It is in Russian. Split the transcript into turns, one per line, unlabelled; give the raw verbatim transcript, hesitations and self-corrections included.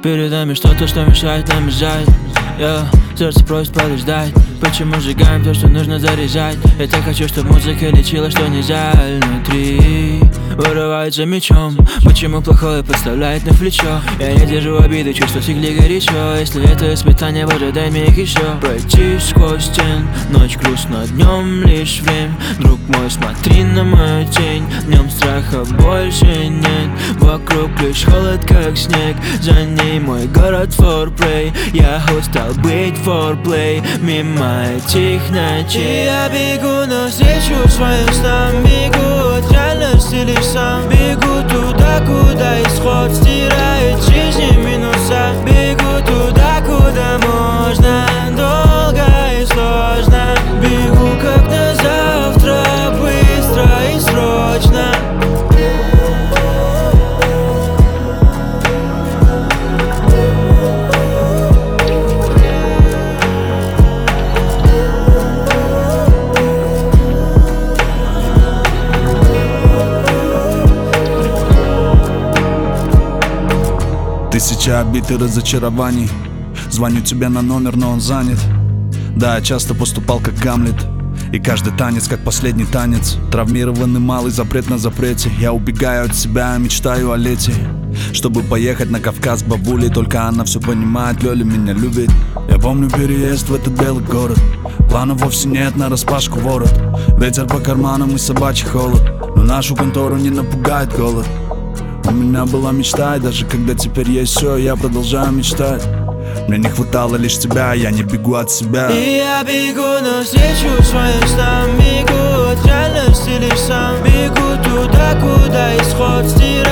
Перед нами что-то, что мешает нам бежать. Yeah. Сердце просит подождать. Почему сжигаем то, что нужно заряжать? Я так хочу, чтобы музыка лечила, что не жаль. Внутри вырывается мечом. Почему плохое подставляет на плечо? Я не держу обиды, чувства всегда горячо. Если это испытание, боже, дай мне их еще. Пройти сквозь стен, ночь грустно, днем лишь время. Друг мой, смотри на мою тень. Днем страха больше нет. Вокруг лишь холод, как снег. За ней мой город форплей. Я устал быть форплей. Мимо этих ночей я бегу навстречу своим снам. Бегу от реальности лишь сам. Бегу туда, куда исход стирает жизни минуса. Бегу туда, куда можно долго и сложно. Бегу как на завтра, быстро и срочно.
Тысяча обид и разочарований. Звоню тебе на номер, но он занят. Да, я часто поступал как Гамлет. И каждый танец как последний танец. Травмированный малый, запрет на запрете. Я убегаю от себя, мечтаю о лете. Чтобы поехать на Кавказ к бабуле. Только она все понимает, Лёля меня любит. Я помню переезд в этот белый город. Планов вовсе нет, нараспашку ворот. Ветер по карманам и собачий холод. Но нашу контору не напугает голод. У меня была мечта, и даже когда теперь есть все, я продолжаю мечтать. Мне не хватало лишь тебя, я не бегу от себя.
И я бегу навстречу своим снам. Бегу от реальности лишь сам. Бегу туда, куда исход стирает